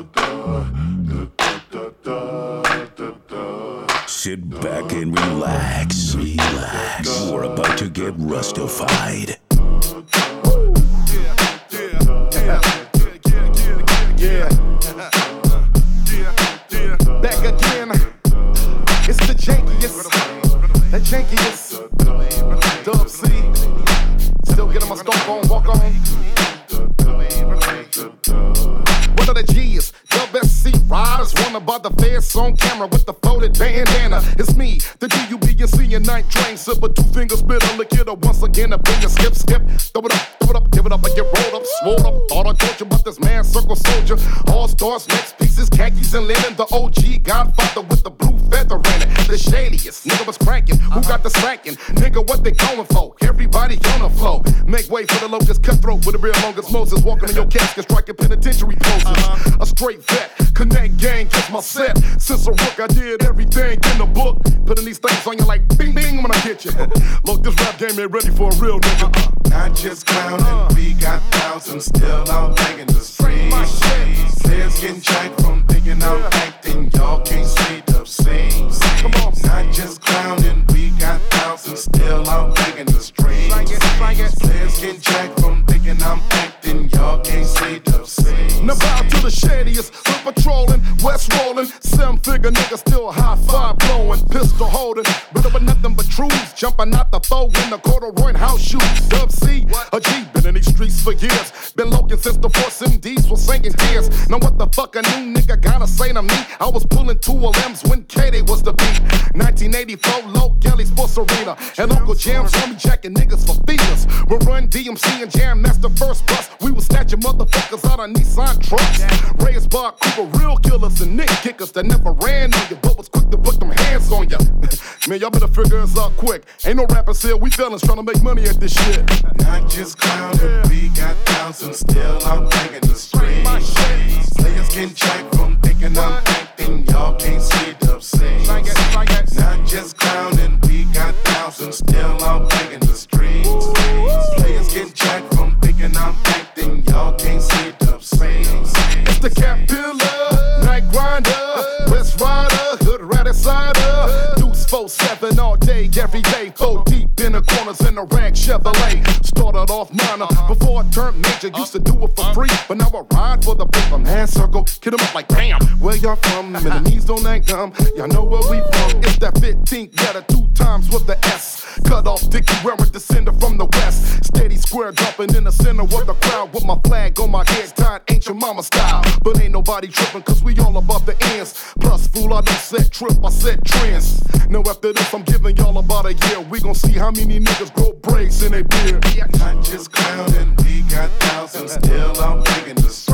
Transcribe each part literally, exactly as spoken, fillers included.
Sit back and relax, relax. You're about to get rustified. Yeah. Back again. It's the jankiest. That jankiest. Dub C. Still getting my stomp on, walk on. One of the G's, Dub S C riders, wanna buy the feds on camera with the folded bandana. It's me, the D U B and C and night train sipper, two fingers spit a lick hitter once again, a bigger skip, skip. Throw it up, throw it up, give it up, I get rolled up, swole up. Thought I told you about this man, circle soldier. All stars, next pieces, khakis and linen. The O G Godfather with the blue feather in it. The shadiest, nigga was cranking. Who got the slacking? Nigga, what they going for? Everybody on the flow. Make way for the locust cutthroat with the real longest Moses. Walking in your casket, striking penitentiary poses. Uh-huh. A straight vet, connect gang, catch my set. Since a rook, I did everything in the book. Putting these things on you like bing bing when I get you. Look, this rap game ain't ready for a real nigga. Uh-uh. Not just clowning, uh. we got thousands still out banging the streets. Players getting jacked from thinking I'm acting, y'all can't see the scenes. Come on, not just clowning, we got thousands still out banging the streets. Players getting jacked from thinking I'm acting, y'all can't see the scenes. Now bow to the shadiest, we're patrolling, west rolling, seven figure nigga still high five blowing, pistol holding, but with nothing but truths, jumping out the foe in the corduroy house shoes. Dub C, a G, been in these streets for years, been looking since the Force M Ds was singing tears. Now what the fuck a new nigga gotta say to me? I was pulling two L M's when K-Day was the beat. nineteen eighty-four, Low Kelly Sports Arena, and Uncle Jam's homie jacking niggas for feelers. We run D M C and Jam, that's the first bus. We was snatching motherfuckers out of Nissan trucks. Raised by Cooper, real killers and Nick kickers that never ran on you, but was quick to put them hands on you. Man, y'all better figure this out quick. Ain't no rappers here, we fellas trying to make money at this shit. Not just clowning, we got thousands still out banging the streets. Players getting jacked from thinking I'm acting, y'all can't see the scenes. Not just clowning, we got thousands still out banging the streets. Players getting jacked from thinking I'm acting, y'all can't see the scenes. It's the Cat Pillar, Night Grinder, West Rider, Hood Rat Insider. Deuce four seven all day, every day, four deep in the corners in the rag Chevrolet. Started off minor before I turned major, used to do it for free, but now I ride for the paper man circle. Kid 'em up like bam. Where y'all from? And the knees don't that gum. Y'all know where we from. It's that fifteenth letter, two times with the S. Cut off Dickie wearing descender from the west. Steady square jumping in the center of the crowd with my flag on my head, tied ancient mama style. But ain't nobody tripping, cause we all above the ends. Plus, fool, I don't set trip, I set trends. Now after this, I'm giving y'all about a year. We gon' see how many niggas grow braids in their beard. Not just clowning, we got thousands still out banging the streets.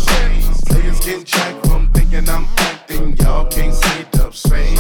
Players getting jacked from thinking I'm acting, y'all can't see the scenes.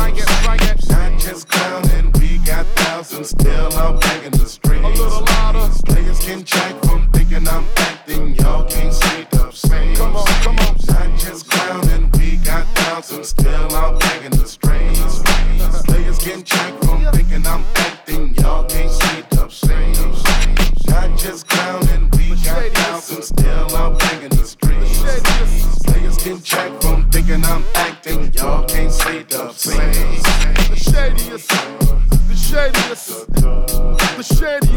Not just clowning, we got thousands still out banging the streets. A little louder. Players getting jacked from thinking I'm acting, y'all can't see the scenes. Come on, come on. Not just clowning, we got thousands still out banging the streets. Players getting jacked from thinking I'm acting, y'all can't see the scenes. Not just clowning, we got thousands still out banging the streets. Players getting jacked from thinking I'm acting, y'all can't see the scenes. The shadiest, the shadiest, the shadiest.